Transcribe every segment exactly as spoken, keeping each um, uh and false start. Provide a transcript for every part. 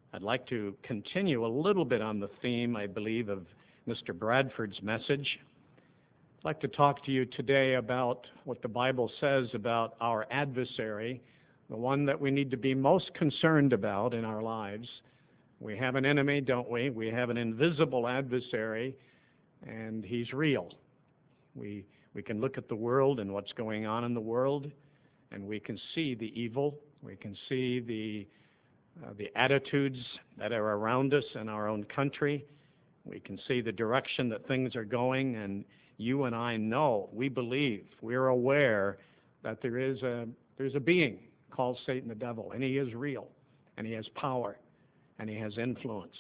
I'd like to continue a little bit on the theme, I believe, of Mister Bradford's message. I'd like to talk to you today about what the Bible says about our adversary, the one that we need to be most concerned about in our lives. We have an enemy, don't we? We have an invisible adversary, and he's real. We, we can look at the world and what's going on in the world, and we can see the evil. We can see the Uh, the attitudes that are around us in our own country. We can see the direction that things are going, and you and I know, we believe, we're aware that there is a there's a being called Satan the devil, and he is real, and he has power, and he has influence.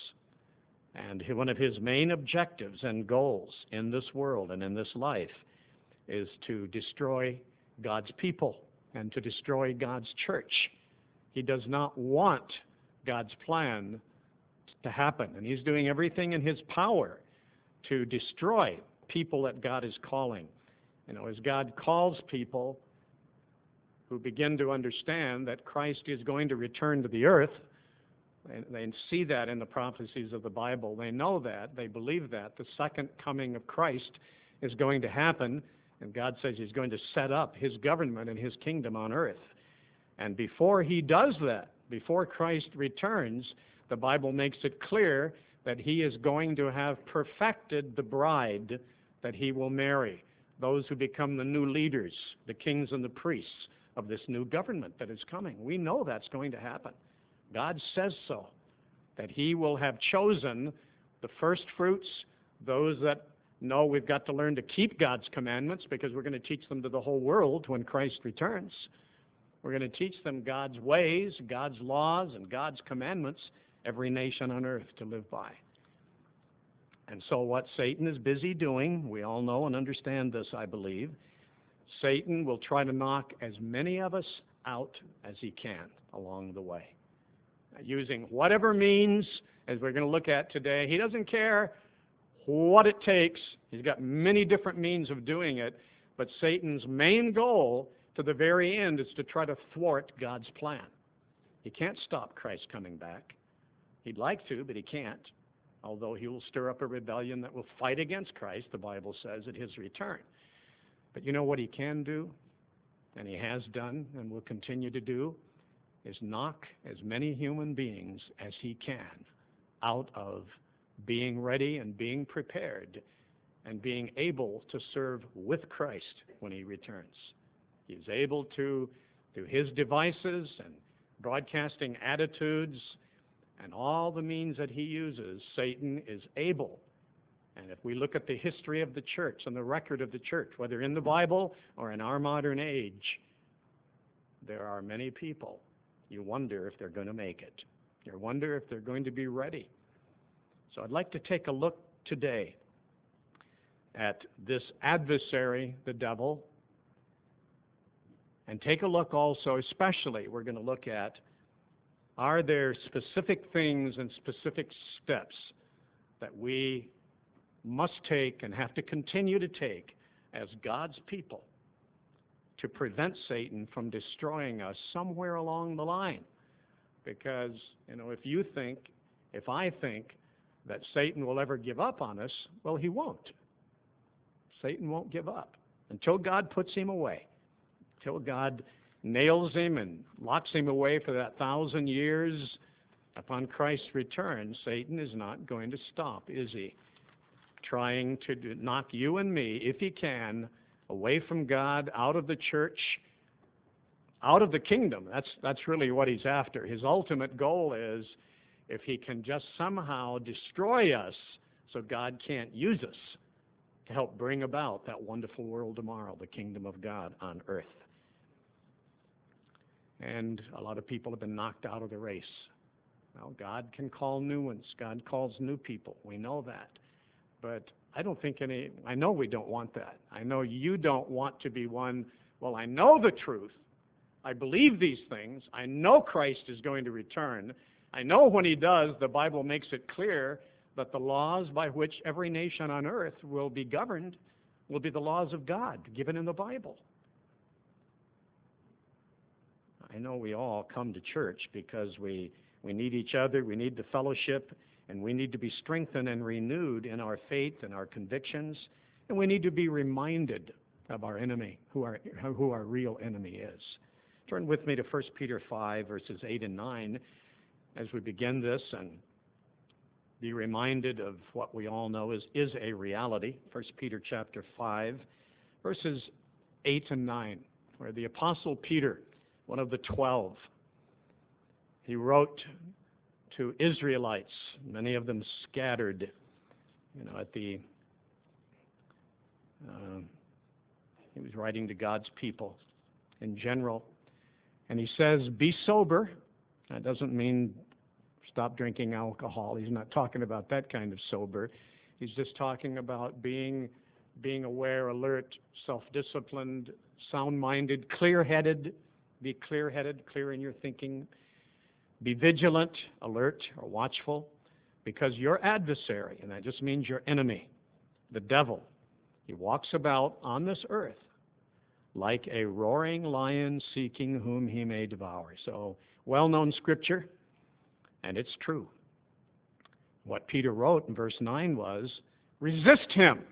And he, one of his main objectives and goals in this world and in this life is to destroy God's people and to destroy God's church. He does not want God's plan to happen, and he's doing everything in his power to destroy people that God is calling. You know, as God calls people who begin to understand that Christ is going to return to the earth, and they see that in the prophecies of the Bible, they know that, they believe that the second coming of Christ is going to happen, and God says he's going to set up his government and his kingdom on earth. And before he does that, before Christ returns, the Bible makes it clear that he is going to have perfected the bride that he will marry, those who become the new leaders, the kings and the priests of this new government that is coming. We know that's going to happen. God says so, that he will have chosen the first fruits, those that know we've got to learn to keep God's commandments because we're going to teach them to the whole world when Christ returns. We're going to teach them God's ways, God's laws, and God's commandments, every nation on earth to live by. And so what Satan is busy doing, we all know and understand this, I believe, Satan will try to knock as many of us out as he can along the way, using whatever means, as we're going to look at today. He doesn't care what it takes. He's got many different means of doing it, but Satan's main goal to the very end is to try to thwart God's plan. He can't stop Christ coming back. He'd like to, but he can't, although he will stir up a rebellion that will fight against Christ, the Bible says, at his return. But you know what he can do, and he has done and will continue to do, is knock as many human beings as he can out of being ready and being prepared and being able to serve with Christ when he returns. He's able to, through his devices and broadcasting attitudes and all the means that he uses, Satan is able. And if we look at the history of the church and the record of the church, whether in the Bible or in our modern age, there are many people. You wonder if they're going to make it. You wonder if they're going to be ready. So I'd like to take a look today at this adversary, the devil, and take a look also, especially, we're going to look at, are there specific things and specific steps that we must take and have to continue to take as God's people to prevent Satan from destroying us somewhere along the line? Because, you know, if you think, if I think that Satan will ever give up on us, well, he won't. Satan won't give up until God puts him away. Till God nails him and locks him away for that thousand years upon Christ's return, Satan is not going to stop, is he? Trying to knock you and me, if he can, away from God, out of the church, out of the kingdom. That's, that's really what he's after. His ultimate goal is if he can just somehow destroy us so God can't use us to help bring about that wonderful world tomorrow, the kingdom of God on earth. And a lot of people have been knocked out of the race. Well, God can call new ones. God calls new people. We know that. But I don't think any, I know we don't want that. I know you don't want to be one, well, I know the truth. I believe these things. I know Christ is going to return. I know when he does, the Bible makes it clear that the laws by which every nation on earth will be governed will be the laws of God given in the Bible. I know we all come to church because we We need each other. We need the fellowship. And we need to be strengthened and renewed in our faith and our convictions. And we need to be reminded of our enemy, who our, who our real enemy is. Turn with me to First Peter five, verses eight and nine, as we begin this and be reminded of what we all know is, is a reality. First Peter chapter five, verses eight and nine, where the Apostle Peter, one of the twelve, he wrote to Israelites, many of them scattered, you know, at the, uh, he was writing to God's people in general. And he says, be sober. That doesn't mean stop drinking alcohol. He's not talking about that kind of sober. He's just talking about being, being aware, alert, self-disciplined, sound-minded, clear-headed. Be clear-headed, clear in your thinking. Be vigilant, alert, or watchful, because your adversary, and that just means your enemy, the devil, he walks about on this earth like a roaring lion seeking whom he may devour. So, well-known scripture, and it's true. What Peter wrote in verse nine was, resist him,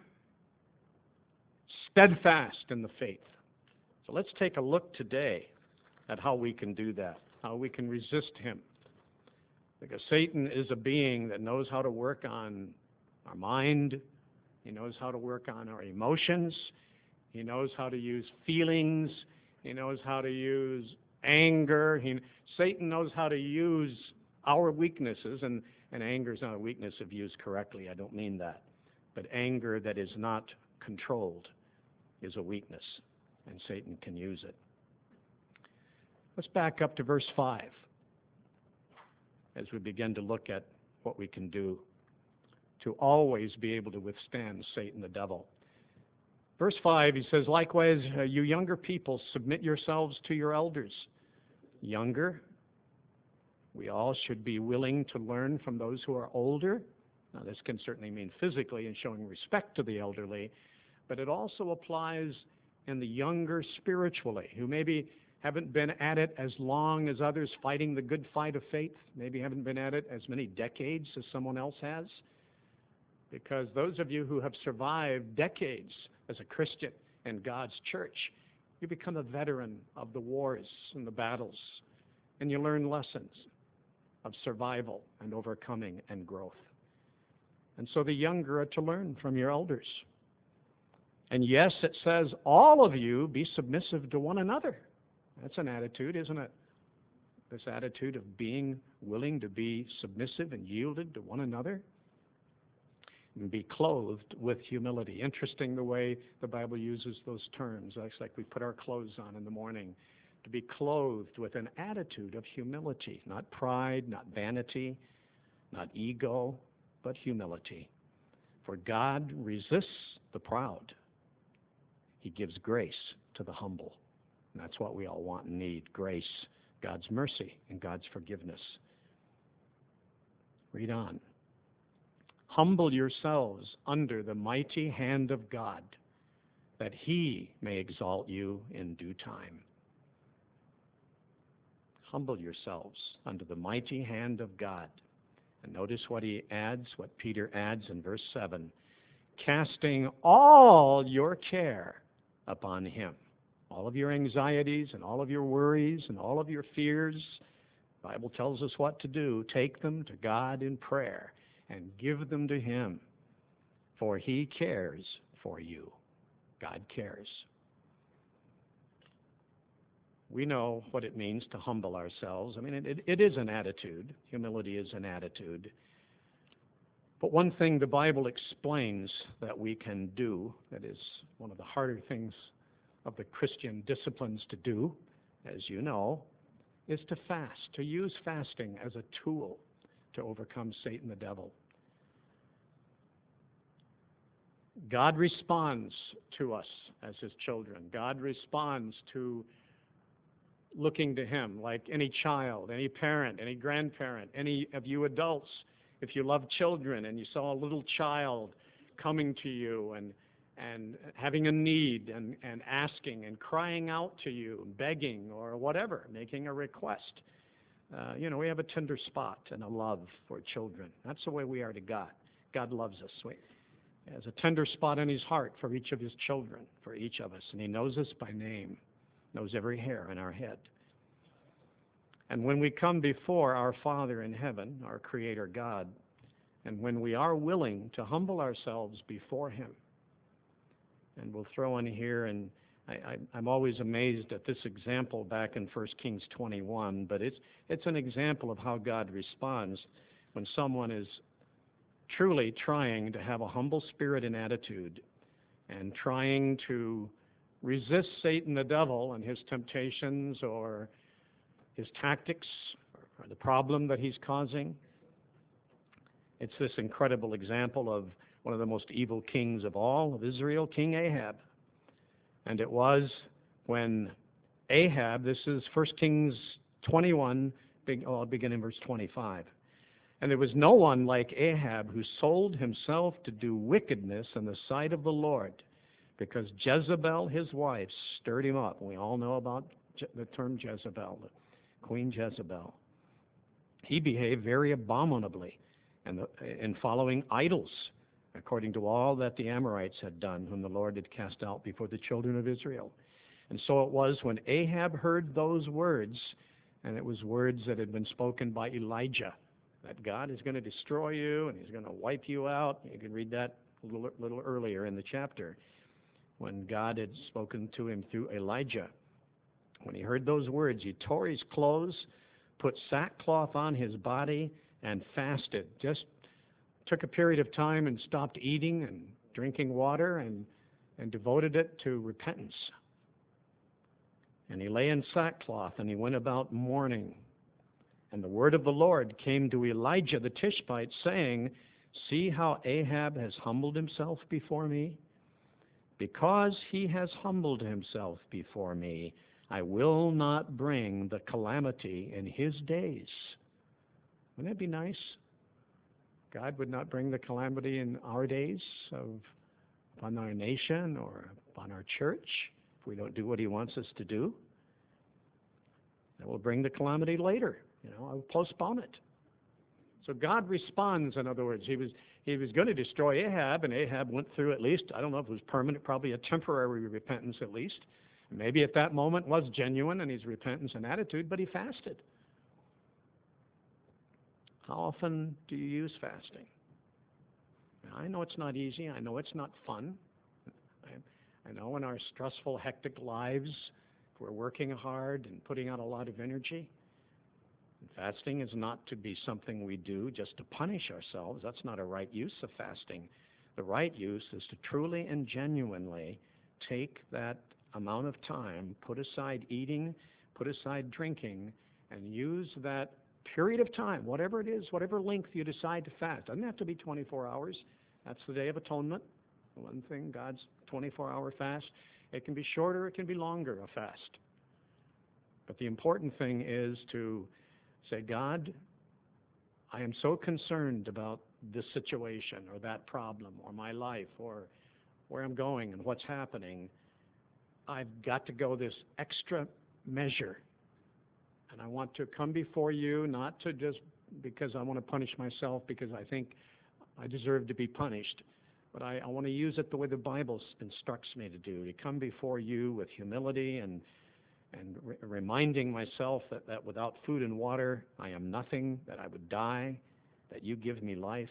steadfast in the faith. So let's take a look today at how we can do that, how we can resist him. Because Satan is a being that knows how to work on our mind. He knows how to work on our emotions. He knows how to use feelings. He knows how to use anger. He, Satan knows how to use our weaknesses, and, and anger is not a weakness if used correctly. I don't mean that. But anger that is not controlled is a weakness, and Satan can use it. Let's back up to verse five as we begin to look at what we can do to always be able to withstand Satan the devil. Verse five, he says, likewise, uh, you younger people, submit yourselves to your elders. Younger, we all should be willing to learn from those who are older. Now, this can certainly mean physically and showing respect to the elderly, but it also applies in the younger spiritually, who maybe haven't been at it as long as others fighting the good fight of faith, maybe haven't been at it as many decades as someone else has. Because those of you who have survived decades as a Christian in God's church, you become a veteran of the wars and the battles, and you learn lessons of survival and overcoming and growth. And so the younger are to learn from your elders. And yes, it says, all of you be submissive to one another. That's an attitude, isn't it? This attitude of being willing to be submissive and yielded to one another. And be clothed with humility. Interesting the way the Bible uses those terms. It's like we put our clothes on in the morning. To be clothed with an attitude of humility, not pride, not vanity, not ego, but humility. For God resists the proud. He gives grace to the humble. And that's what we all want and need, grace, God's mercy, and God's forgiveness. Read on. Humble yourselves under the mighty hand of God, that he may exalt you in due time. Humble yourselves under the mighty hand of God. And notice what he adds, what Peter adds in verse seven. Casting all your care upon him. All of your anxieties and all of your worries and all of your fears. The Bible tells us what to do. Take them to God in prayer and give them to him, for he cares for you. God cares. We know what it means to humble ourselves. I mean, it, it is an attitude. Humility is an attitude. But one thing the Bible explains that we can do, that is one of the harder things of the Christian disciplines to do, as you know, is to fast, to use fasting as a tool to overcome Satan the devil. God responds to us as his children. God responds to looking to him like any child, any parent, any grandparent, any of you adults. If you love children and you saw a little child coming to you and and having a need and, and asking and crying out to you, begging or whatever, making a request, Uh, you know, we have a tender spot and a love for children. That's the way we are to God. God loves us. We, He has a tender spot in His heart for each of His children, for each of us, and He knows us by name, knows every hair in our head. And when we come before our Father in heaven, our Creator God, and when we are willing to humble ourselves before Him, and we'll throw in here, and I, I, I'm always amazed at this example back in First Kings twenty-one, but it's, it's an example of how God responds when someone is truly trying to have a humble spirit and attitude and trying to resist Satan the devil and his temptations or his tactics or the problem that he's causing. It's this incredible example of one of the most evil kings of all of Israel, King Ahab. And it was when Ahab, this is First Kings twenty-one, big, oh, I'll begin in verse twenty-five. And there was no one like Ahab who sold himself to do wickedness in the sight of the Lord, because Jezebel, his wife, stirred him up. We all know about Je- the term Jezebel, Queen Jezebel. He behaved very abominably in, the, in following idols, according to all that the Amorites had done, whom the Lord had cast out before the children of Israel. And so it was when Ahab heard those words, and it was words that had been spoken by Elijah, that God is going to destroy you and He's going to wipe you out. You can read that a little, little earlier in the chapter, when God had spoken to him through Elijah. When he heard those words, he tore his clothes, put sackcloth on his body, and fasted. Just took a period of time and stopped eating and drinking water and, and devoted it to repentance. And he lay in sackcloth and he went about mourning. And the word of the Lord came to Elijah the Tishbite, saying, "See how Ahab has humbled himself before me? Because he has humbled himself before me, I will not bring the calamity in his days." Wouldn't that be nice? God would not bring the calamity in our days of, upon our nation or upon our church if we don't do what He wants us to do. That will bring the calamity later. You know, I'll postpone it. So God responds, in other words. He was he was going to destroy Ahab, and Ahab went through at least, I don't know if it was permanent, probably a temporary repentance at least. Maybe at that moment was genuine in his repentance and attitude, but he fasted. How often do you use fasting? Now, I know it's not easy. I know it's not fun. I, I know in our stressful, hectic lives, we're working hard and putting out a lot of energy. And fasting is not to be something we do just to punish ourselves. That's not a right use of fasting. The right use is to truly and genuinely take that amount of time, put aside eating, put aside drinking, and use that period of time, whatever it is, whatever length you decide to fast. It doesn't have to be twenty-four hours. That's the Day of Atonement. One thing, God's twenty-four hour fast. It can be shorter, it can be longer, a fast. But the important thing is to say, God, I am so concerned about this situation or that problem or my life or where I'm going and what's happening. I've got to go this extra measure. And I want to come before you, not to just because I want to punish myself because I think I deserve to be punished, but I, I want to use it the way the Bible instructs me to do, to come before you with humility and and re- reminding myself that, that without food and water I am nothing, that I would die, that you give me life.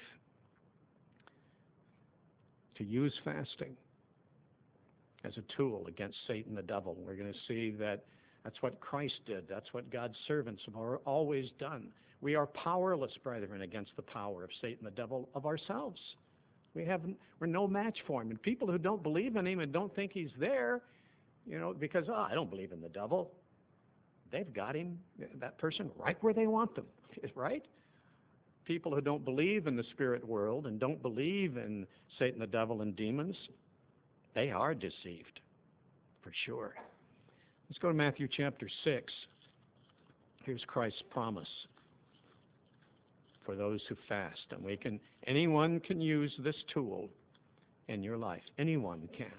To use fasting as a tool against Satan the devil. We're going to see that that's what Christ did. That's what God's servants have always done. We are powerless, brethren, against the power of Satan the devil of ourselves. We have, we're no match for him. And people who don't believe in him and don't think he's there, you know, because, oh, I don't believe in the devil, they've got him, that person, right where they want them, right? People who don't believe in the spirit world and don't believe in Satan the devil and demons, they are deceived, for sure. Let's go to Matthew chapter six. Here's Christ's promise for those who fast. And we can, anyone can use this tool in your life. Anyone can.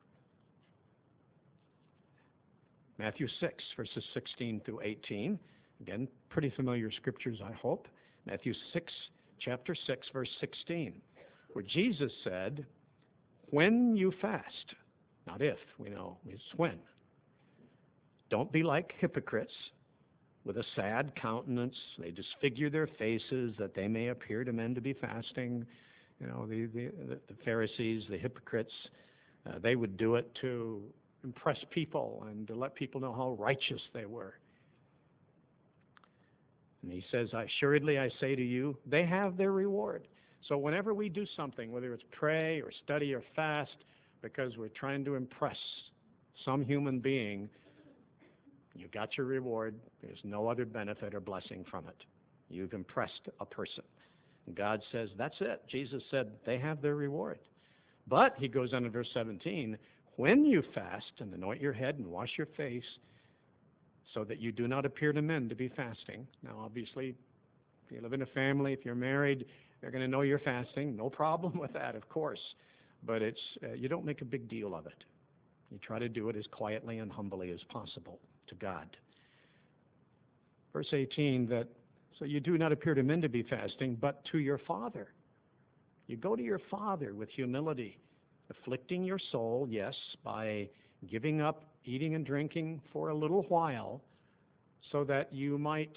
Matthew six, verses sixteen through eighteen. Again, pretty familiar scriptures, I hope. Matthew six, chapter six, verse sixteen, where Jesus said, when you fast, not if, we know, it's when. Don't be like hypocrites with a sad countenance. They disfigure their faces that they may appear to men to be fasting. You know, the, the, the Pharisees, the hypocrites, uh, they would do it to impress people and to let people know how righteous they were. And he says, assuredly I say to you, they have their reward. So whenever we do something, whether it's pray or study or fast, because we're trying to impress some human being, you got your reward. There's no other benefit or blessing from it. You've impressed a person. And God says, that's it. Jesus said, they have their reward. But, he goes on in verse seventeen, when you fast and anoint your head and wash your face, so that you do not appear to men to be fasting. Now, obviously, if you live in a family, if you're married, they're going to know you're fasting. No problem with that, of course. But it's uh, you don't make a big deal of it. You try to do it as quietly and humbly as possible to God. Verse eighteen, that so you do not appear to men to be fasting, but to your Father. You go to your Father with humility, afflicting your soul, yes, by giving up eating and drinking for a little while, so that you might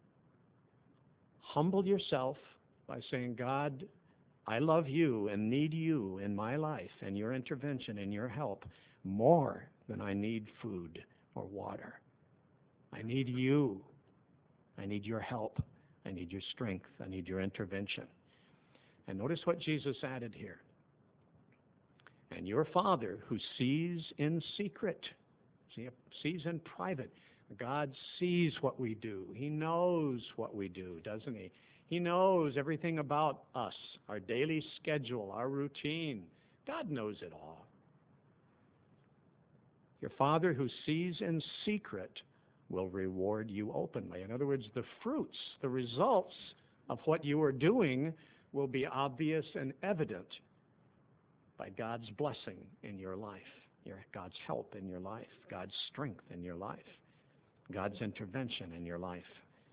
humble yourself by saying, God, I love you and need you in my life and your intervention and your help more than I need food or water. I need you. I need your help. I need your strength. I need your intervention. And notice what Jesus added here. And your Father who sees in secret, see, sees in private. God sees what we do. He knows what we do, doesn't he? He knows everything about us, our daily schedule, our routine. God knows it all. Your Father who sees in secret will reward you openly. In other words, the fruits, the results of what you are doing will be obvious and evident by God's blessing in your life, your, God's help in your life, God's strength in your life, God's intervention in your life.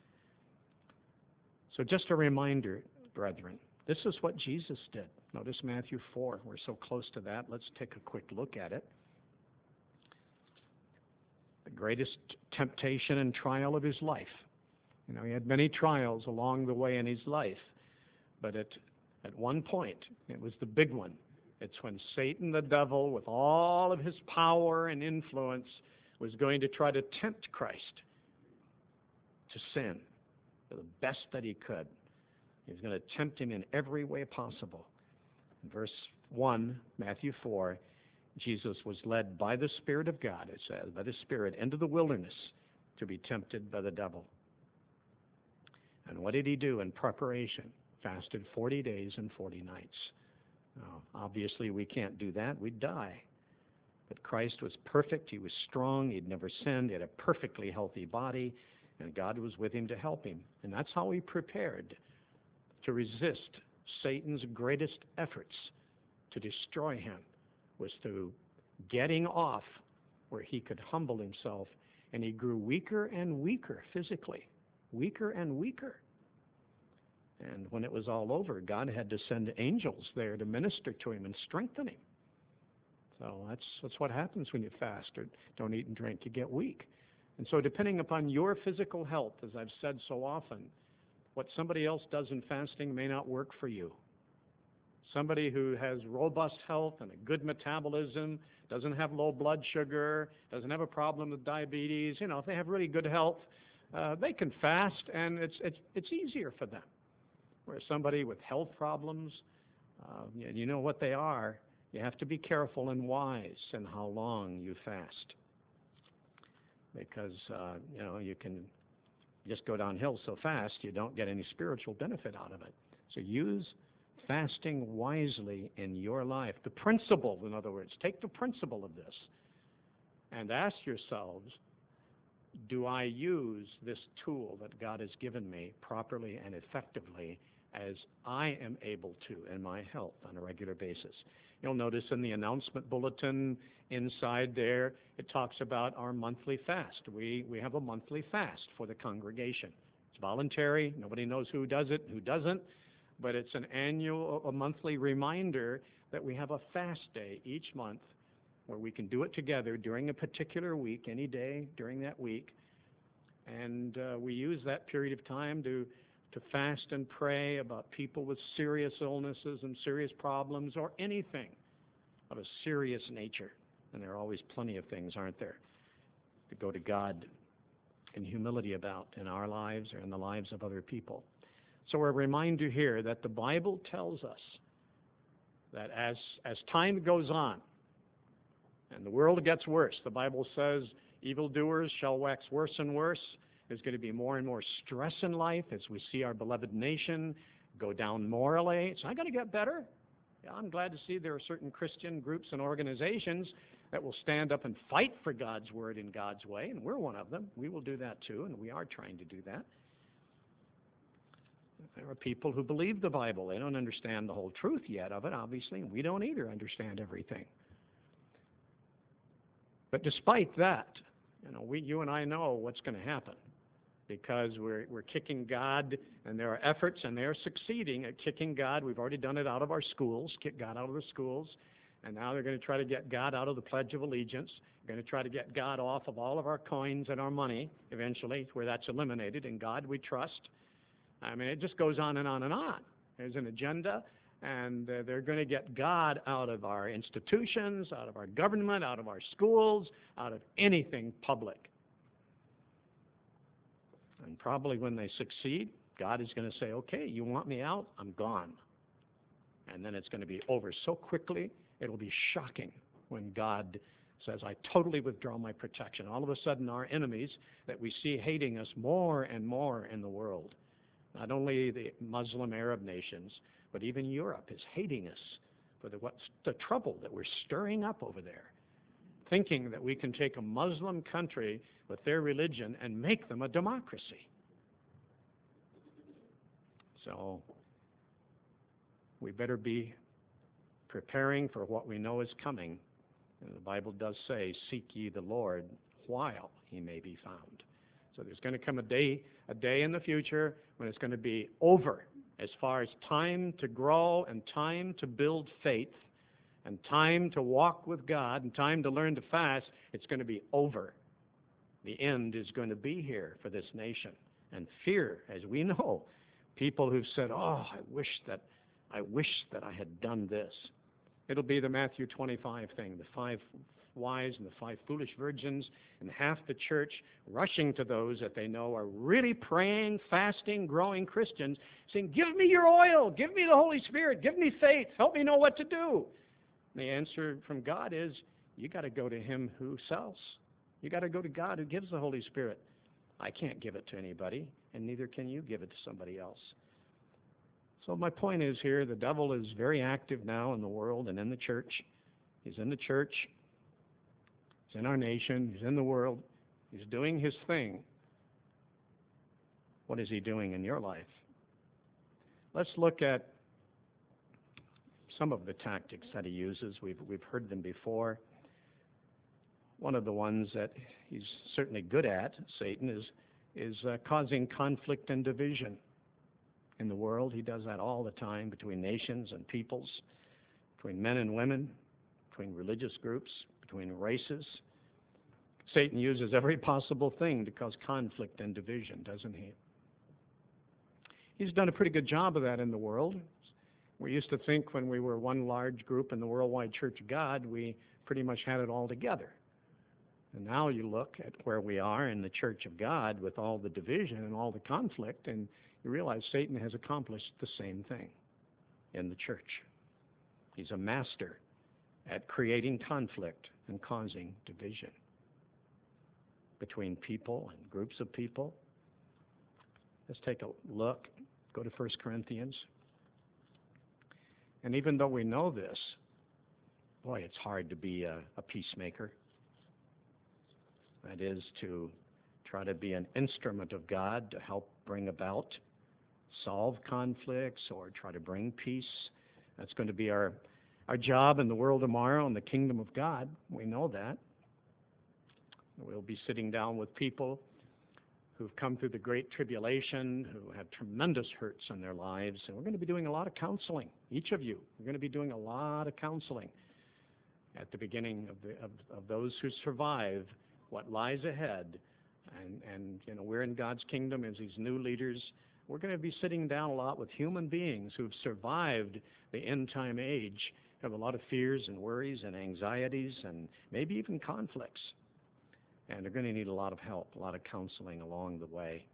So just a reminder, brethren, this is what Jesus did. Notice Matthew four. We're so close to that. Let's take a quick look at it. The greatest temptation and trial of his life. You know, he had many trials along the way in his life, but at, at one point, it was the big one. It's when Satan, the devil, with all of his power and influence, was going to try to tempt Christ to sin to the best that he could. He was going to tempt him in every way possible. In verse one, Matthew four, Jesus was led by the Spirit of God, it says, by the Spirit, into the wilderness to be tempted by the devil. And what did he do in preparation? Fasted forty days and forty nights. Now, obviously, we can't do that. We'd die. But Christ was perfect. He was strong. He'd never sinned. He had a perfectly healthy body, and God was with him to help him. And that's how he prepared to resist Satan's greatest efforts to destroy him, was through getting off where he could humble himself. And he grew weaker and weaker physically, weaker and weaker. And when it was all over, God had to send angels there to minister to him and strengthen him. So that's that's what happens when you fast or don't eat and drink. You get weak. And so depending upon your physical health, as I've said so often, what somebody else does in fasting may not work for you. Somebody who has robust health and a good metabolism, doesn't have low blood sugar, doesn't have a problem with diabetes, you know, if they have really good health, uh, they can fast, and it's it's it's easier for them. Where somebody with health problems, uh, you, you know what they are, you have to be careful and wise in how long you fast. Because, uh, you know, you can just go downhill so fast you don't get any spiritual benefit out of it. So use fasting wisely in your life. The principle, in other words, take the principle of this and ask yourselves, do I use this tool that God has given me properly and effectively as I am able to in my health on a regular basis. You'll notice in the announcement bulletin inside there, it talks about our monthly fast. We, we have a monthly fast for the congregation. It's voluntary. Nobody knows who does it and who doesn't, but it's an annual, a monthly reminder that we have a fast day each month where we can do it together during a particular week, any day during that week. And uh, we use that period of time to to fast and pray about people with serious illnesses and serious problems or anything of a serious nature. And there are always plenty of things, aren't there, to go to God in humility about in our lives or in the lives of other people. So we're reminded here that the Bible tells us that as, as time goes on and the world gets worse, the Bible says evildoers shall wax worse and worse. There's going to be more and more stress in life as we see our beloved nation go down morally. It's not going to get better. Yeah, I'm glad to see there are certain Christian groups and organizations that will stand up and fight for God's word in God's way, and we're one of them. We will do that too, and we are trying to do that. There are people who believe the Bible. They don't understand the whole truth yet of it, obviously, and we don't either understand everything. But despite that, you know, we, you and I know what's going to happen, because we're, we're kicking God, and there are efforts, and they're succeeding at kicking God. We've already done it out of our schools, kick God out of the schools, and now they're going to try to get God out of the Pledge of Allegiance. They're going to try to get God off of all of our coins and our money, eventually, where that's eliminated. In God we trust. I mean, it just goes on and on and on. There's an agenda, and uh, they're going to get God out of our institutions, out of our government, out of our schools, out of anything public. And probably when they succeed, God is going to say, okay, you want me out? I'm gone. And then it's going to be over so quickly, it'll be shocking when God says, I totally withdraw my protection. All of a sudden, our enemies that we see hating us more and more in the world, not only the Muslim Arab nations, but even Europe is hating us for the, what's the trouble that we're stirring up over there, thinking that we can take a Muslim country with their religion and make them a democracy. So we better be preparing for what we know is coming. And the Bible does say, seek ye the Lord while he may be found. So there's going to come a day, a day in the future when it's going to be over as far as time to grow and time to build faith and time to walk with God and time to learn to fast. It's going to be over. The end is going to be here for this nation. And fear, as we know, people who've said, oh, I wish that I wish that I had done this. It'll be the Matthew twenty-five thing, the five wise and the five foolish virgins, and half the church rushing to those that they know are really praying, fasting, growing Christians, saying, give me your oil, give me the Holy Spirit, give me faith, help me know what to do. And the answer from God is, you got to go to him who sells. You got to go to God who gives the Holy Spirit. I can't give it to anybody, and neither can you give it to somebody else. So my point is here, the devil is very active now in the world and in the church. He's in the church. He's in our nation. He's in the world. He's doing his thing. What is he doing in your life? Let's look at some of the tactics that he uses. We've, we've heard them before. One of the ones that he's certainly good at, Satan, is, is uh, causing conflict and division in the world. He does that all the time between nations and peoples, between men and women, between religious groups, between races. Satan uses every possible thing to cause conflict and division, doesn't he? He's done a pretty good job of that in the world. We used to think when we were one large group in the Worldwide Church of God, we pretty much had it all together. And now you look at where we are in the Church of God with all the division and all the conflict, and you realize Satan has accomplished the same thing in the church. He's a master at creating conflict and causing division between people and groups of people. Let's take a look. Go to First Corinthians. And even though we know this, boy, it's hard to be a, a peacemaker. That is, to try to be an instrument of God to help bring about solve conflicts or try to bring peace. That's going to be our, our job in the world tomorrow in the kingdom of God. We know that. We'll be sitting down with people who've come through the great tribulation, who have tremendous hurts in their lives, and we're going to be doing a lot of counseling. Each of you, we're going to be doing a lot of counseling at the beginning of, the, of, of those who survive what lies ahead. And, and, you know, we're in God's kingdom as these new leaders. We're going to be sitting down a lot with human beings who've survived the end-time age, have a lot of fears and worries and anxieties and maybe even conflicts. And they're going to need a lot of help, a lot of counseling along the way.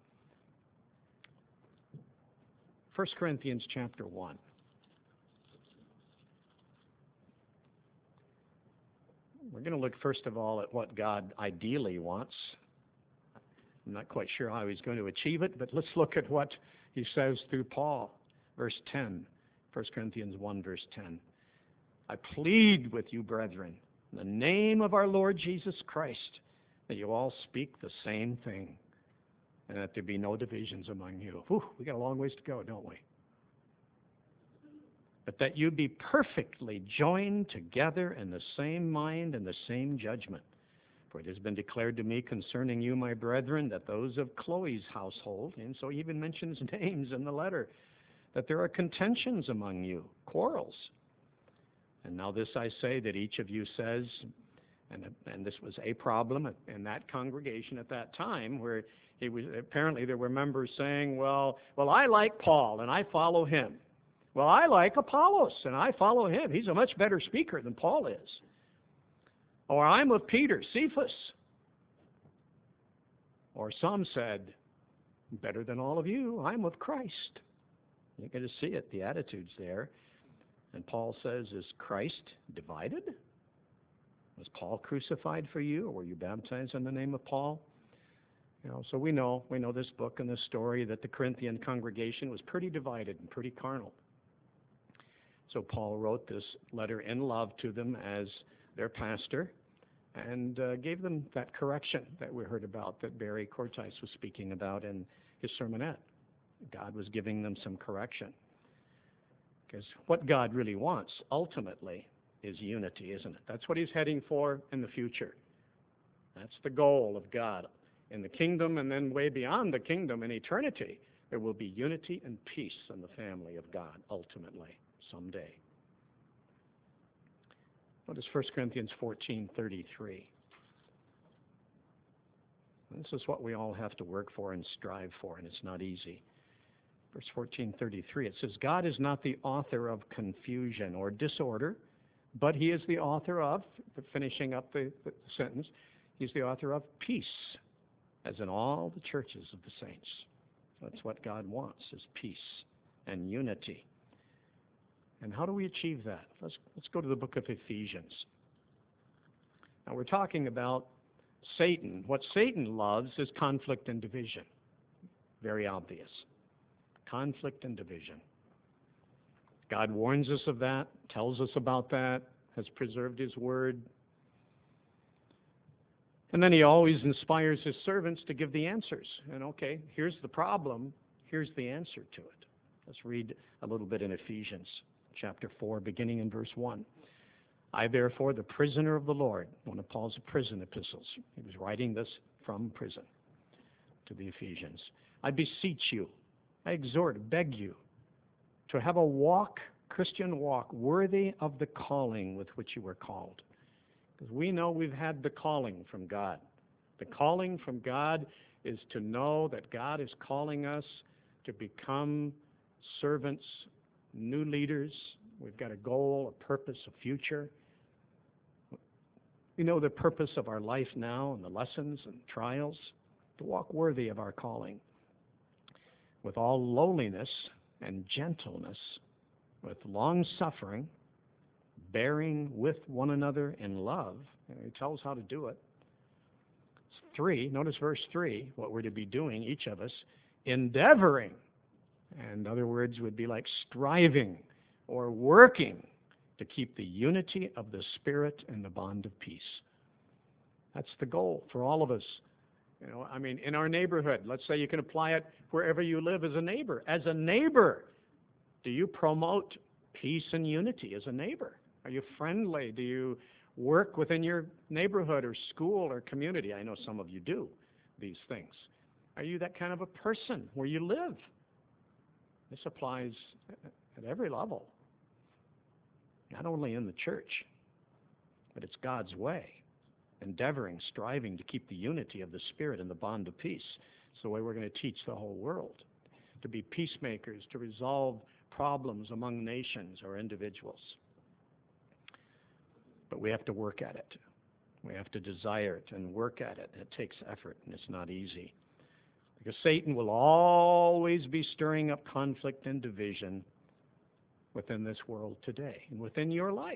First Corinthians chapter one. We're going to look first of all at what God ideally wants. I'm not quite sure how he's going to achieve it, but let's look at what he says through Paul. Verse ten, First Corinthians one, verse ten. I plead with you, brethren, in the name of our Lord Jesus Christ, that you all speak the same thing, and that there be no divisions among you. Whew, we got a long ways to go, don't we? But that you be perfectly joined together in the same mind and the same judgment. For it has been declared to me concerning you, my brethren, that those of Chloe's household, and so he even mentions names in the letter, that there are contentions among you, quarrels. And now this I say, that each of you says, and, and this was a problem in that congregation at that time, where he was, apparently there were members saying, well, well, I like Paul, and I follow him. Well, I like Apollos, and I follow him. He's a much better speaker than Paul is. Or I'm with Peter, Cephas. Or some said, better than all of you, I'm with Christ. You're going to see it, the attitudes there. And Paul says, is Christ divided? Was Paul crucified for you, or were you baptized in the name of Paul? You know, so we know, we know this book and this story that the Corinthian congregation was pretty divided and pretty carnal. So Paul wrote this letter in love to them as their pastor, and uh, gave them that correction that we heard about, that Barry Cortice was speaking about in his sermonette. God was giving them some correction. Because what God really wants, ultimately, is unity, isn't it? That's what he's heading for in the future. That's the goal of God. In the kingdom, and then way beyond the kingdom in eternity, there will be unity and peace in the family of God, ultimately, someday. Notice First Corinthians fourteen thirty-three. This is what we all have to work for and strive for, and it's not easy. Verse fourteen thirty-three, it says, God is not the author of confusion or disorder, but he is the author of, finishing up the, the sentence, he's the author of peace, as in all the churches of the saints. That's what God wants, is peace and unity. And how do we achieve that? Let's, let's go to the book of Ephesians. Now we're talking about Satan. What Satan loves is conflict and division. Very obvious. Conflict and division. God warns us of that, tells us about that, has preserved his word. And then he always inspires his servants to give the answers. And okay, here's the problem, here's the answer to it. Let's read a little bit in Ephesians chapter four, beginning in verse one. I, therefore, the prisoner of the Lord, one of Paul's prison epistles. He was writing this from prison to the Ephesians. I beseech you, I exhort, beg you, to have a walk, Christian walk, worthy of the calling with which you were called. Because we know we've had the calling from God. The calling from God is to know that God is calling us to become servants, new leaders. We've got a goal, a purpose, a future. We know the purpose of our life now and the lessons and trials, to walk worthy of our calling, with all lowliness and gentleness, with long suffering, bearing with one another in love. And he tells how to do it. Three, notice verse three, what we're to be doing, each of us, endeavoring. And other words would be like striving or working to keep the unity of the Spirit and the bond of peace. That's the goal for all of us You know, I mean, in our neighborhood, let's say you can apply it wherever you live as a neighbor. As a neighbor, do you promote peace and unity as a neighbor? Are you friendly? Do you work within your neighborhood or school or community? I know some of you do these things. Are you that kind of a person where you live? This applies at every level, not only in the church, but it's God's way, endeavoring, striving to keep the unity of the Spirit and the bond of peace. It's the way we're going to teach the whole world, to be peacemakers, to resolve problems among nations or individuals. But we have to work at it. We have to desire it and work at it. It takes effort, and it's not easy. Because Satan will always be stirring up conflict and division within this world today and within your life.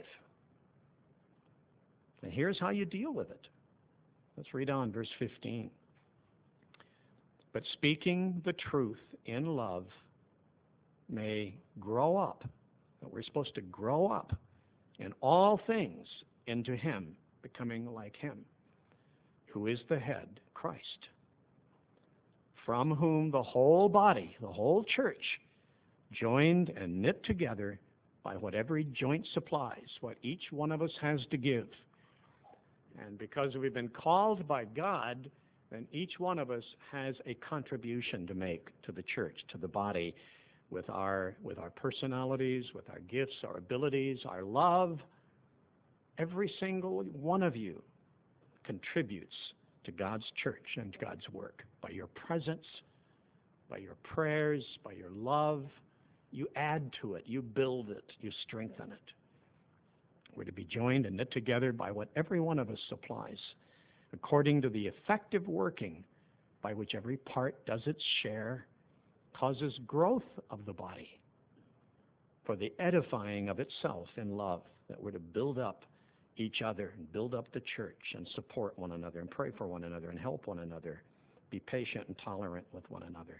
And here's how you deal with it. Let's read on, verse fifteen. But speaking the truth in love may grow up, that we're supposed to grow up in all things into Him, becoming like Him, who is the head, Christ, from whom the whole body, the whole church, joined and knit together by what every joint supplies, what each one of us has to give. And because we've been called by God, then each one of us has a contribution to make to the church, to the body, with our with our personalities, with our gifts, our abilities, our love. Every single one of you contributes to God's church and God's work by your presence, by your prayers, by your love. You add to it, you build it, you strengthen it. We're to be joined and knit together by what every one of us supplies, according to the effective working by which every part does its share, causes growth of the body for the edifying of itself in love, that we're to build up each other and build up the church and support one another and pray for one another and help one another, be patient and tolerant with one another.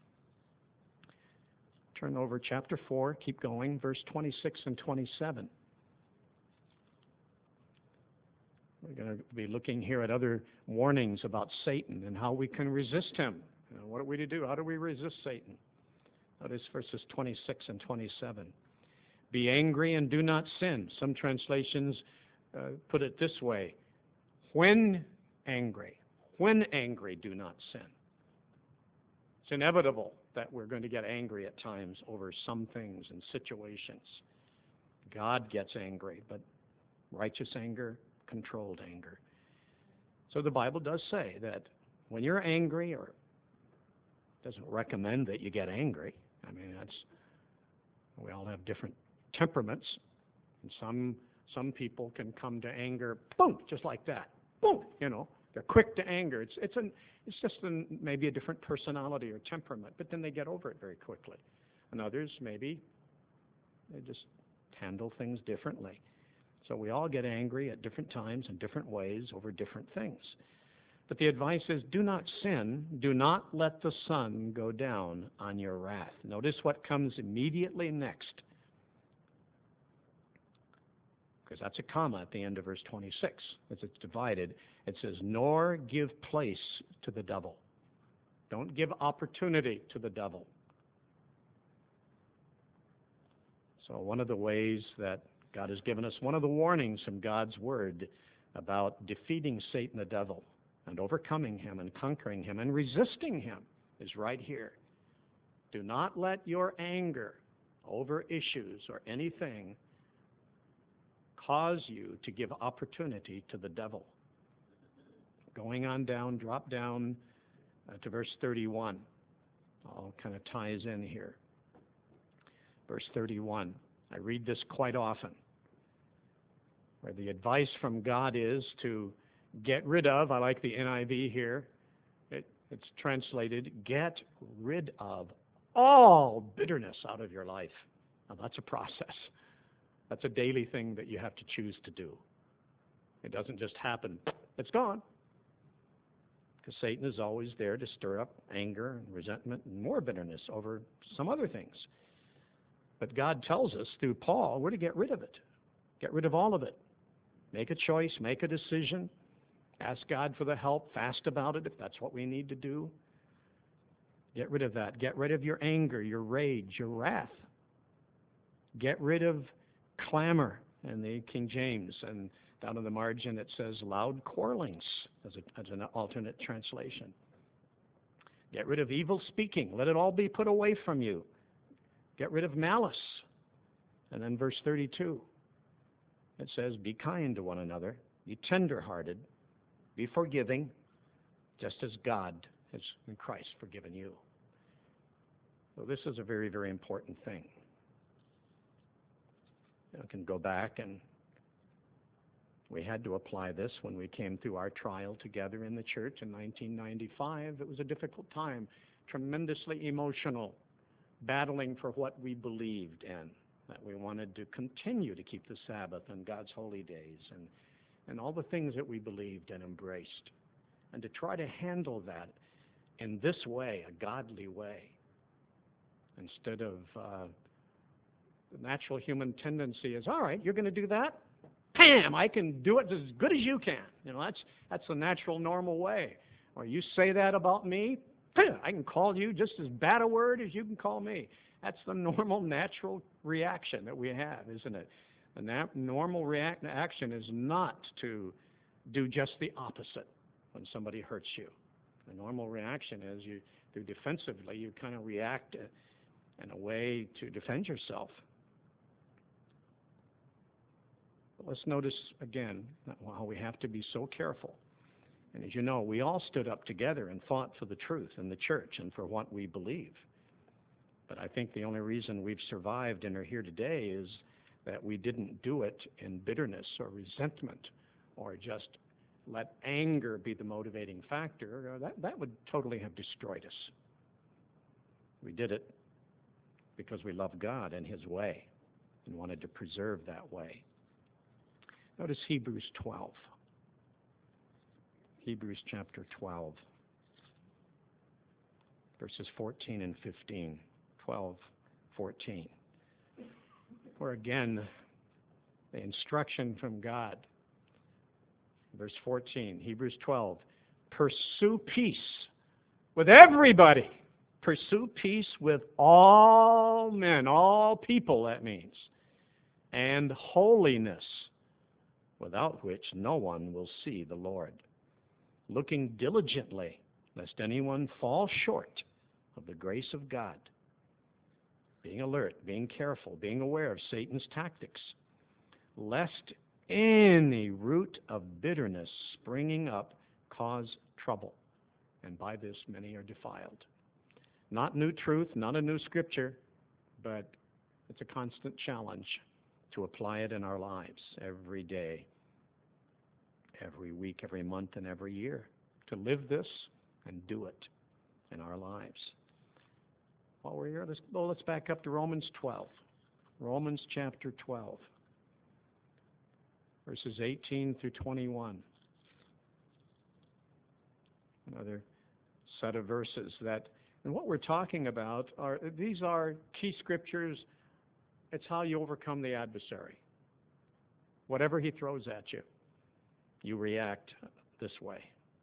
Turn over chapter four, keep going, verse twenty-six and twenty-seven. We're going to be looking here at other warnings about Satan and how we can resist him. You know, what are we to do? How do we resist Satan? Notice verses twenty-six and twenty-seven. Be angry and do not sin. Some translations uh, put it this way: when angry, when angry, do not sin. It's inevitable that we're going to get angry at times over some things and situations. God gets angry, but righteous anger, controlled anger. So the Bible does say that when you're angry, or doesn't recommend that you get angry. I mean, that's, we all have different temperaments, and some some people can come to anger, boom, just like that, boom, you know, they're quick to anger. It's it's an it's just an, maybe a different personality or temperament, but then they get over it very quickly. And others, maybe they just handle things differently. So we all get angry at different times in different ways over different things. But the advice is, do not sin, do not let the sun go down on your wrath. Notice what comes immediately next, because that's a comma at the end of verse twenty-six. As it's divided, it says, nor give place to the devil. Don't give opportunity to the devil. So one of the ways that God has given us, one of the warnings from God's Word about defeating Satan the devil and overcoming him and conquering him and resisting him is right here. Do not let your anger over issues or anything cause you to give opportunity to the devil. Going on down, drop down uh, to verse thirty-one. All kind of ties in here. Verse thirty-one. I read this quite often, where the advice from God is to get rid of, I like the N I V here, it, it's translated, get rid of all bitterness out of your life. Now that's a process. That's a daily thing that you have to choose to do. It doesn't just happen. It's gone. Because Satan is always there to stir up anger and resentment and more bitterness over some other things. But God tells us through Paul, we're to get rid of it. Get rid of all of it. Make a choice, make a decision, Ask God for the help. Fast about it if that's what we need to do. Get rid of that. Get rid of your anger, your rage, your wrath. Get rid of clamor in the King James. And down in the margin it says loud quarrelings as, a, as an alternate translation. Get rid of evil speaking. Let it all be put away from you. Get rid of malice. And then verse thirty-two, it says, be kind to one another, be tender-hearted, be forgiving, just as God has in Christ forgiven you. So this is a very, very important thing. I can go back, and we had to apply this when we came through our trial together in the church in nineteen ninety-five. It was a difficult time, tremendously emotional, battling for what we believed in, that we wanted to continue to keep the Sabbath and God's holy days and, and all the things that we believed and embraced, and to try to handle that in this way, a godly way, instead of uh, the natural human tendency is, all right, you're going to do that? Bam! I can do it as good as you can. You know, that's that's the natural, normal way. Or you say that about me, I can call you just as bad a word as you can call me. That's the normal, natural reaction that we have, isn't it? The na- normal react- action is not to do just the opposite when somebody hurts you. The normal reaction is you do defensively. You kind of react in a way to defend yourself. But let's notice again how we have to be so careful. And as you know, we all stood up together and fought for the truth in the church and for what we believe. But I think the only reason we've survived and are here today is that we didn't do it in bitterness or resentment or just let anger be the motivating factor. That, that would totally have destroyed us. We did it because we loved God and His way and wanted to preserve that way. Notice Hebrews twelve. Hebrews chapter twelve, verses fourteen and fifteen. twelve, fourteen. Where again, the instruction from God. Verse fourteen, Hebrews twelve. Pursue peace with everybody. Pursue peace with all men, all people, that means. And holiness, without which no one will see the Lord. Looking diligently, lest anyone fall short of the grace of God. Being alert, being careful, being aware of Satan's tactics, lest any root of bitterness springing up cause trouble, and by this many are defiled. Not new truth, not a new scripture, but it's a constant challenge to apply it in our lives every day, every week, every month, and every year, to live this and do it in our lives. While we're here, let's, well, let's back up to Romans twelve. Romans chapter twelve, verses eighteen through twenty-one. Another set of verses that, and what we're talking about are, these are key scriptures. It's how you overcome the adversary. Whatever he throws at you, you react this way.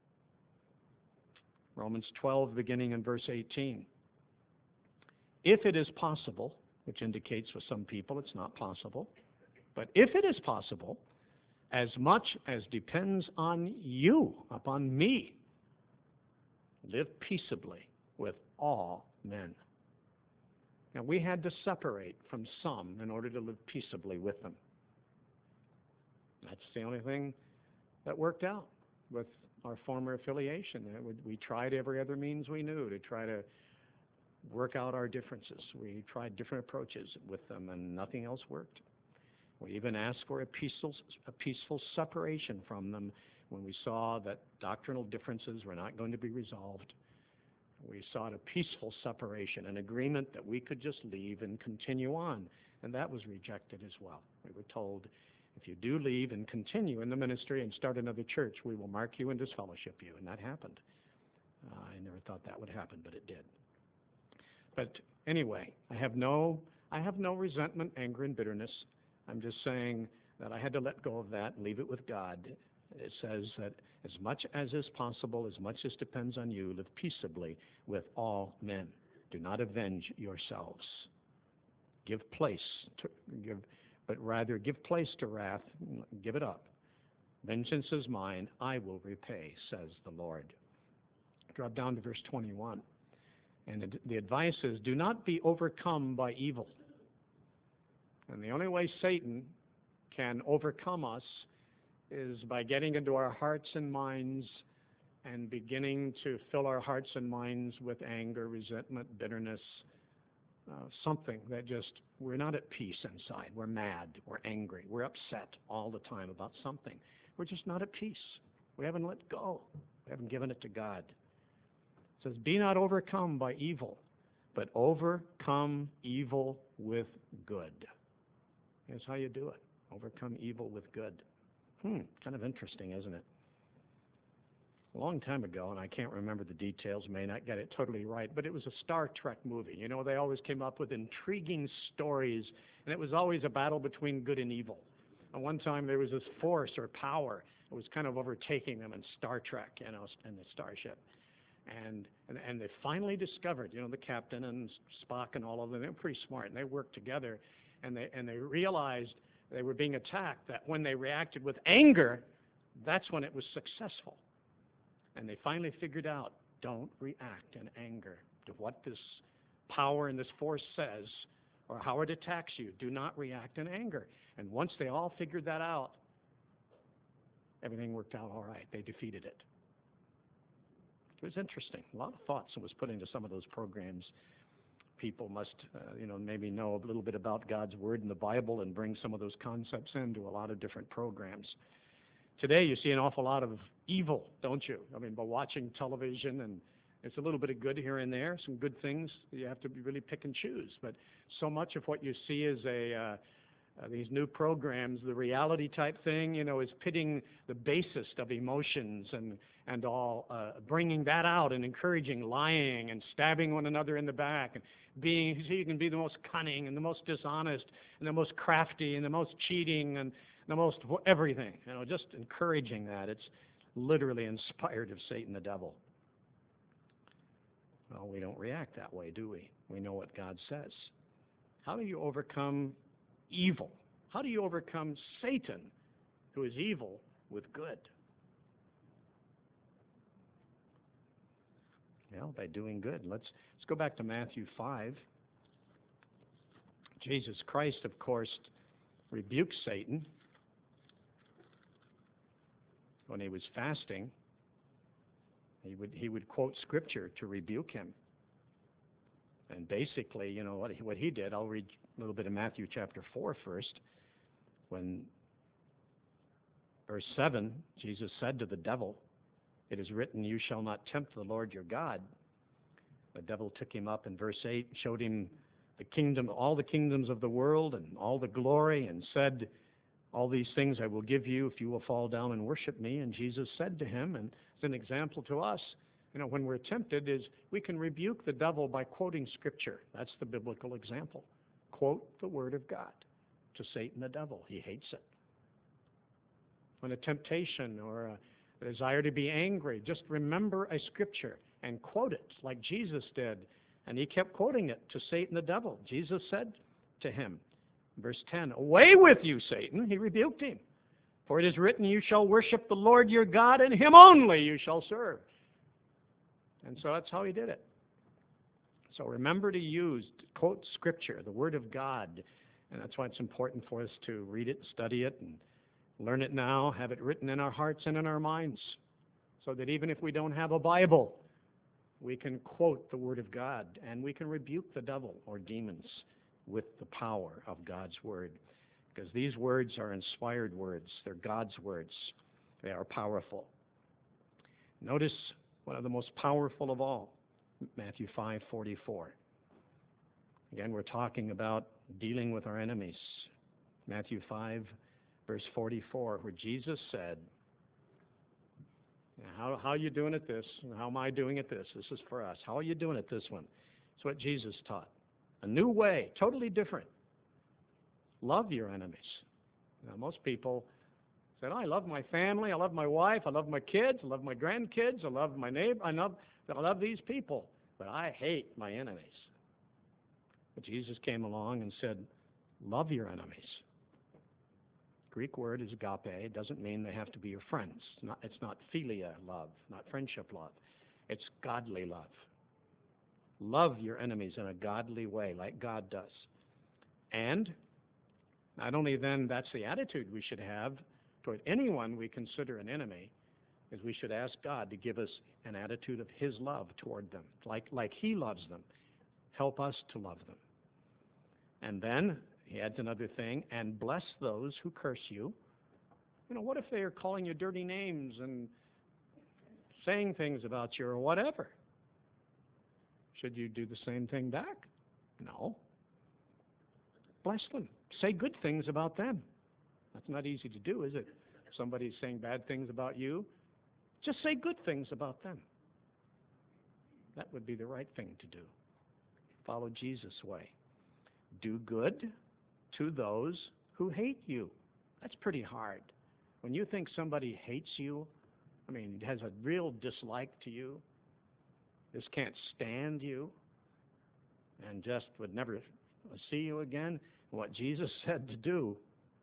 Romans twelve, beginning in verse eighteen. If it is possible, which indicates for some people it's not possible, but if it is possible, as much as depends on you, upon me, live peaceably with all men. Now, we had to separate from some in order to live peaceably with them. That's the only thing that worked out with our former affiliation. We tried every other means we knew to try to work out our differences. We tried different approaches with them, and nothing else worked. We even asked for a peaceful, a peaceful separation from them when we saw that doctrinal differences were not going to be resolved. We sought a peaceful separation, an agreement that we could just leave and continue on, and that was rejected as well. We were told, if you do leave and continue in the ministry and start another church, we will mark you and disfellowship you, and that happened. Uh, I never thought that would happen, but it did. But anyway, I have no, I have no resentment, anger, and bitterness. I'm just saying that I had to let go of that and leave it with God It says that as much as is possible, as much as depends on you, live peaceably with all men. Do not avenge yourselves. Give place to give, but rather give place to wrath. Give it up. Vengeance is mine; I will repay, says the Lord. Drop down to verse twenty-one, and the advice is: do not be overcome by evil. And the only way Satan can overcome us is by getting into our hearts and minds and beginning to fill our hearts and minds with anger, resentment, bitterness, uh, something that just, we're not at peace inside. We're mad, we're angry, we're upset all the time about something. We're just not at peace. We haven't let go. We haven't given it to God. It says, be not overcome by evil, but overcome evil with good. That's how you do it. Overcome evil with good. Hmm, kind of interesting, isn't it? A long time ago, and I can't remember the details, may not get it totally right, but it was a Star Trek movie. You know, they always came up with intriguing stories, and it was always a battle between good and evil. And one time there was this force or power that was kind of overtaking them in Star Trek, you know, in the starship. And, and and they finally discovered, you know, the captain and Spock and all of them, they were pretty smart, and they worked together, and they and they realized they were being attacked, that when they reacted with anger, that's when it was successful. And they finally figured out, don't react in anger to what this power and this force says or how it attacks you. Do not react in anger. And once they all figured that out, everything worked out all right. They defeated it. It was interesting. A lot of thoughts was put into some of those programs. People must, uh, you know, maybe know a little bit about God's Word and the Bible and bring some of those concepts into a lot of different programs. Today you see an awful lot of evil, don't you? I mean, by watching television, and it's a little bit of good here and there, some good things. You have to really pick and choose. But so much of what you see is a, uh, uh, these new programs, the reality type thing, you know, is pitting the basest of emotions and, and all, uh, bringing that out and encouraging lying and stabbing one another in the back and being, so you can be the most cunning and the most dishonest and the most crafty and the most cheating and the most everything, you know, just encouraging that. It's literally inspired of Satan the devil. Well, we don't react that way, do we? We know what God says. How do you overcome evil? How do you overcome Satan, who is evil, with good? Well, by doing good. Let's, let's go back to Matthew five. Jesus Christ, of course, rebuked Satan when he was fasting. He would he would quote Scripture to rebuke him. And basically, you know, what he, what he did, I'll read a little bit of Matthew chapter four first. When, verse seven, Jesus said to the devil, it is written, you shall not tempt the Lord your God. The devil took him up in verse eight, showed him the kingdom, all the kingdoms of the world and all the glory, and said, all these things I will give you if you will fall down and worship me. And Jesus said to him, and it's an example to us, you know, when we're tempted, is we can rebuke the devil by quoting Scripture. That's the biblical example. Quote the Word of God to Satan the devil. He hates it. When a temptation or a desire to be angry, just remember a Scripture and quote it like Jesus did. And he kept quoting it to Satan the devil. Jesus said to him, verse ten, away with you, Satan. He rebuked him. For it is written, you shall worship the Lord your God, and him only you shall serve. And so that's how he did it. So remember to use, to quote Scripture, the Word of God. And that's why it's important for us to read it, study it, and learn it now, have it written in our hearts and in our minds, so that even if we don't have a Bible, we can quote the Word of God, and we can rebuke the devil or demons with the power of God's Word. Because these words are inspired words. They're God's words. They are powerful. Notice one of the most powerful of all, Matthew five forty-four. Again, we're talking about dealing with our enemies. Matthew five, verse forty-four, where Jesus said, how, how are you doing at this? How am I doing at this? This is for us. How are you doing at this one? It's what Jesus taught. A new way, totally different. Love your enemies. Now, most people Said, I love my family, I love my wife, I love my kids, I love my grandkids, I love my neighbor, I love, I love these people, but I hate my enemies. But Jesus came along and said, love your enemies. Greek word is agape. It doesn't mean they have to be your friends. It's not, it's not philia love, not friendship love. It's godly love. Love your enemies in a godly way, like God does. And not only then, that's the attitude we should have toward anyone we consider an enemy, is we should ask God to give us an attitude of His love toward them, like, like He loves them. Help us to love them. And then He adds another thing, and bless those who curse you. You know, what if they are calling you dirty names and saying things about you or whatever? Should you do the same thing back? No. Bless them. Say good things about them. That's not easy to do, is it? If somebody's saying bad things about you, just say good things about them. That would be the right thing to do. Follow Jesus' way. Do good to those who hate you. That's pretty hard. When you think somebody hates you, I mean, has a real dislike to you, just can't stand you, and just would never see you again, what Jesus said to do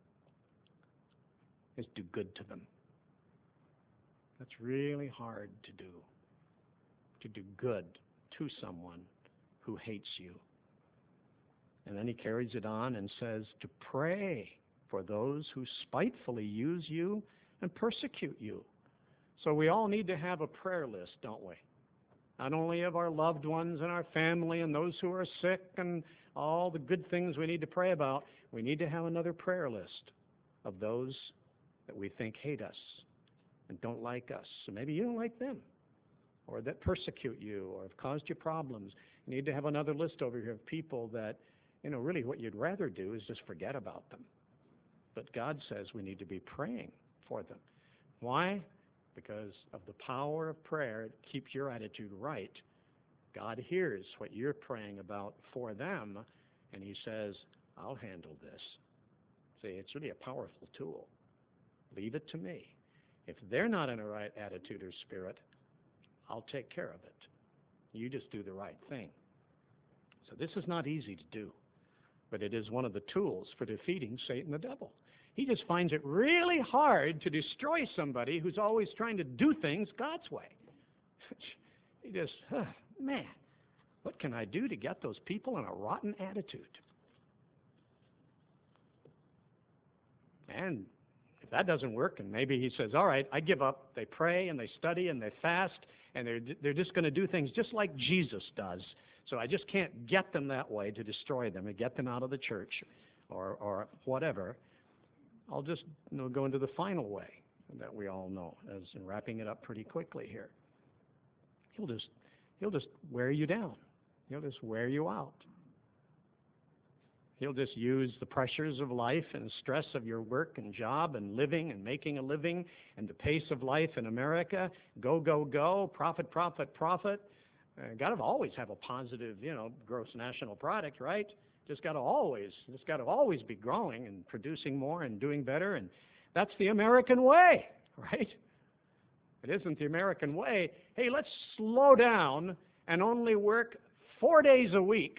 is do good to them. That's really hard to do, to do good to someone who hates you. And then He carries it on and says to pray for those who spitefully use you and persecute you. So we all need to have a prayer list, don't we? Not only of our loved ones and our family and those who are sick and all the good things we need to pray about, we need to have another prayer list of those that we think hate us and don't like us. So maybe you don't like them, or that persecute you or have caused you problems. You need to have another list over here of people that, you know, really what you'd rather do is just forget about them. But God says we need to be praying for them. Why? Because of the power of prayer. It keeps your attitude right. God hears what you're praying about for them, and He says, I'll handle this. See, it's really a powerful tool. Leave it to me. If they're not in a right attitude or spirit, I'll take care of it. You just do the right thing. So this is not easy to do, but it is one of the tools for defeating Satan the devil. He just finds it really hard to destroy somebody who's always trying to do things God's way. He just, huh, man, what can I do to get those people in a rotten attitude? And if that doesn't work, and maybe he says, all right, I give up. They pray and they study and they fast, and they're, they're just going to do things just like Jesus does. So I just can't get them that way to destroy them and get them out of the church or, or whatever. I'll just, you know, go into the final way that we all know, as in wrapping it up pretty quickly here. He'll just, he'll just wear you down. He'll just wear you out. He'll just use the pressures of life and stress of your work and job and living and making a living and the pace of life in America. Go, go, go, profit, profit, profit. Uh, got to always have a positive, you know, gross national product, right? Just got to always, just got to always be growing and producing more and doing better, and that's the American way, right? It isn't the American way. Hey, let's slow down and only work four days a week,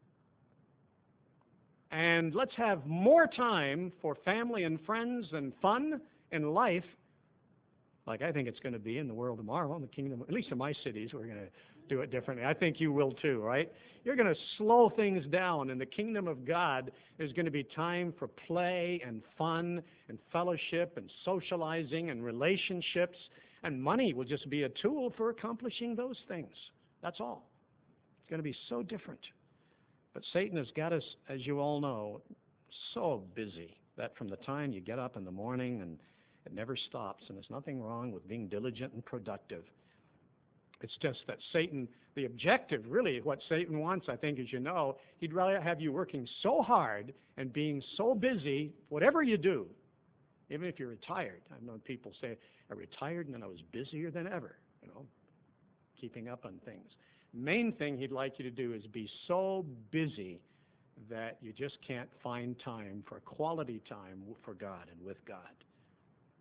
and let's have more time for family and friends and fun in life, like I think it's going to be in the world tomorrow, in the kingdom, at least in my cities, we're going to do it differently. I think you will too, right? You're going to slow things down. In the kingdom of God, there's going to be time for play and fun and fellowship and socializing and relationships, and money will just be a tool for accomplishing those things. That's all. It's going to be so different. But Satan has got us, as you all know, so busy that from the time you get up in the morning, and it never stops, and there's nothing wrong with being diligent and productive. It's just that Satan, the objective, really, what Satan wants, I think, as you know, he'd rather have you working so hard and being so busy, whatever you do, even if you're retired. I've known people say, I retired and then I was busier than ever, you know, keeping up on things. Main thing he'd like you to do is be so busy that you just can't find time for quality time for God and with God.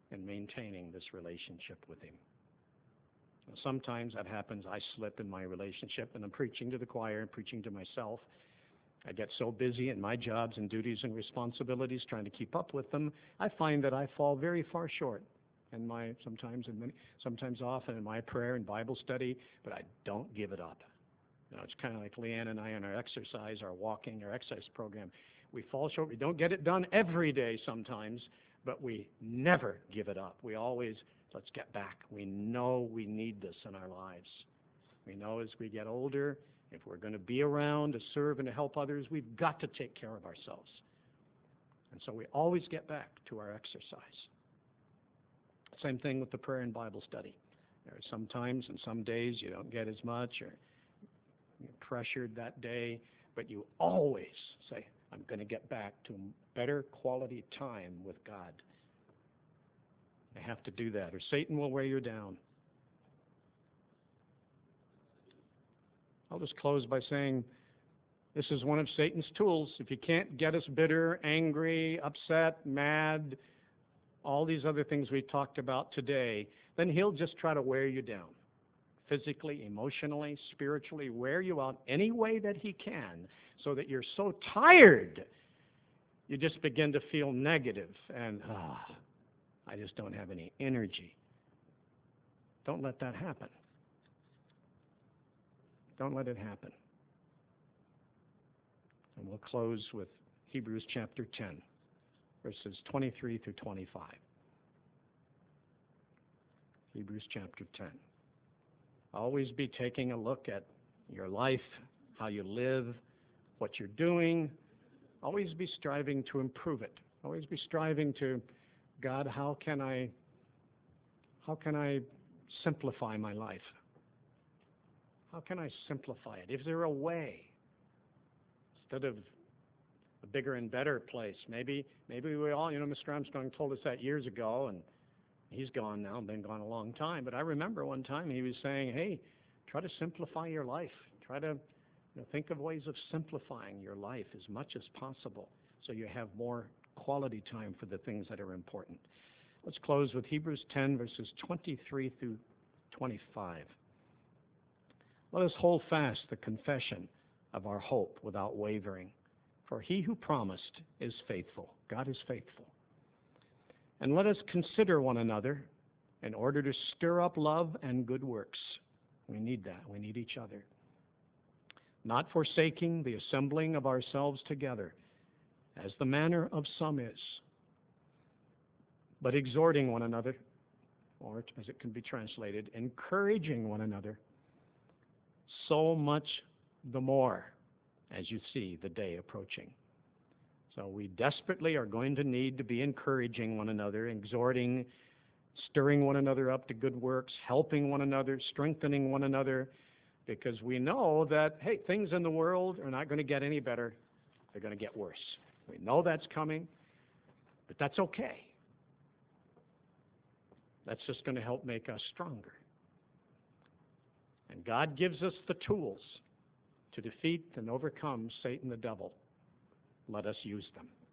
in maintaining this relationship with Him. Sometimes that happens. I slip in my relationship, and I'm preaching to the choir and preaching to myself. I get so busy in my jobs and duties and responsibilities, trying to keep up with them, I find that I fall very far short. In my sometimes and many, sometimes often in my prayer and Bible study, but I don't give it up. You know, it's kind of like Leanne and I in our exercise, our walking, our exercise program. We fall short. We don't get it done every day sometimes, but we never give it up. We always, let's get back. We know we need this in our lives. We know as we get older, if we're going to be around to serve and to help others, we've got to take care of ourselves. And so we always get back to our exercise. Same thing with the prayer and Bible study. There are some times and some days you don't get as much or you're pressured that day, but you always say, I'm going to get back to better quality time with God. I have to do that, or Satan will wear you down. I'll just close by saying this is one of Satan's tools. If you can't get us bitter, angry, upset, mad, all these other things we talked about today, then he'll just try to wear you down. Physically, emotionally, spiritually, wear you out any way that he can so that you're so tired you just begin to feel negative and, ah, oh, I just don't have any energy. Don't let that happen. Don't let it happen. And we'll close with Hebrews chapter ten. Verses twenty-three through twenty-five. Hebrews chapter ten. Always be taking a look at your life, how you live, what you're doing. Always be striving to improve it. Always be striving to, God, how can I, how can I simplify my life? How can I simplify it? Is there a way? Instead of a bigger and better place. Maybe maybe we all, you know, Mister Armstrong told us that years ago, and he's gone now, been gone a long time. But I remember one time he was saying, hey, try to simplify your life. Try to, you know, think of ways of simplifying your life as much as possible so you have more quality time for the things that are important. Let's close with Hebrews ten, verses twenty-three through twenty-five. Let us hold fast the confession of our hope without wavering. For he who promised is faithful. God is faithful. And let us consider one another in order to stir up love and good works. We need that. We need each other. Not forsaking the assembling of ourselves together, as the manner of some is, but exhorting one another, or as it can be translated, encouraging one another, so much the more as you see the day approaching. So we desperately are going to need to be encouraging one another, exhorting, stirring one another up to good works, helping one another, strengthening one another, because we know that, hey, things in the world are not going to get any better. They're going to get worse. We know that's coming, but that's okay. That's just going to help make us stronger. And God gives us the tools to defeat and overcome Satan the devil. Let us use them.